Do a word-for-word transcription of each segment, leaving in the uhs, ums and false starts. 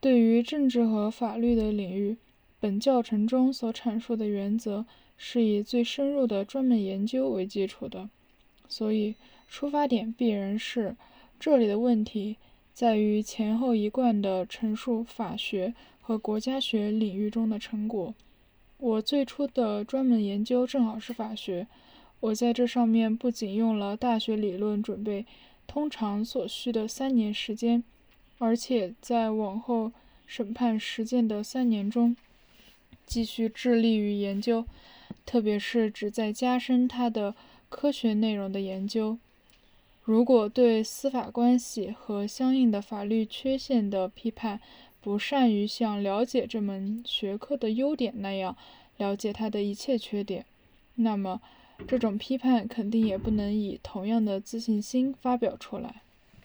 对于政治和法律的领域，本教程中所阐述的原则是以最深入的专门研究为基础的，所以出发点必然是这里的问题在于前后一贯的陈述法学和国家学领域中的成果。我最初的专门研究正好是法学，我在这上面不仅用了大学理论准备通常所需的三年时间，而且在往后审判实践的三年中继续致力于研究，特别是旨在加深它的科学内容的研究。如果对司法关系和相应的法律缺陷的批判不善于像了解这门学科的优点那样了解它的一切缺点，那么这种批判肯定也不能以同样的自信心发表出来。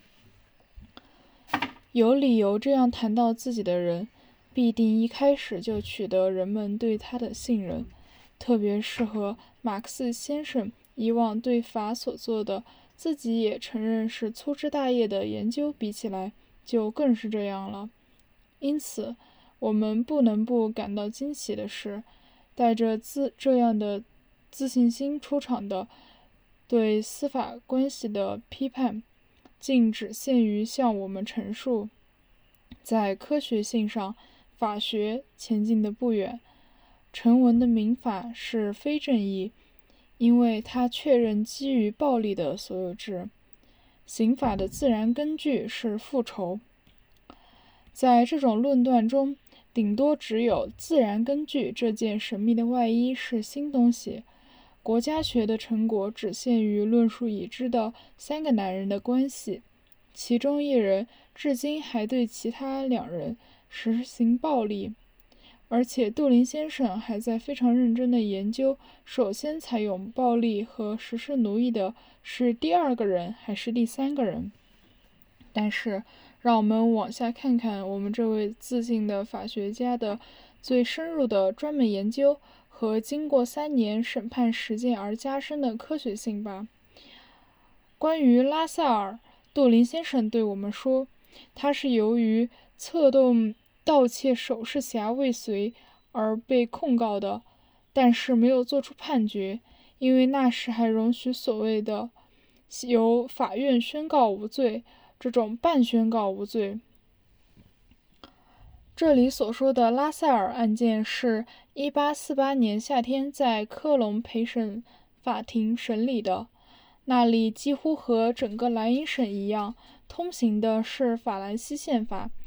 有理由这样谈到自己的人，必定一开始就取得人们对他的信任，特别是和马克思先生以往对法所做的自己也承认是粗枝大叶的研究比起来，就更是这样了。因此，我们不能不感到惊奇的是，带着自这样的自信心出场的对司法关系的批判，竟只限于向我们陈述，在科学性上，法学前进的不远。成文的民法是非正义，因为它确认基于暴力的所有制。刑法的自然根据是复仇。在这种论断中，顶多只有自然根据这件神秘的外衣是新东西。国家学的成果只限于论述已知的三个男人的关系，其中一人至今还对其他两人实行暴力，而且杜林先生还在非常认真地研究，首先采用暴力和实施奴役的是第二个人还是第三个人。但是让我们往下看看我们这位自信的法学家的最深入的专门研究和经过三年审判实践而加深的科学性吧。关于拉塞尔，杜林先生对我们说，他是由于策动盗窃首饰匣未遂而被控告的，但是没有做出判决，因为那时还容许所谓的由法院宣告无罪这种半宣告无罪。这里所说的拉塞尔案件是一八四八年夏天在科隆陪审法庭审理的，那里几乎和整个莱茵省一样，通行的是法兰西宪法，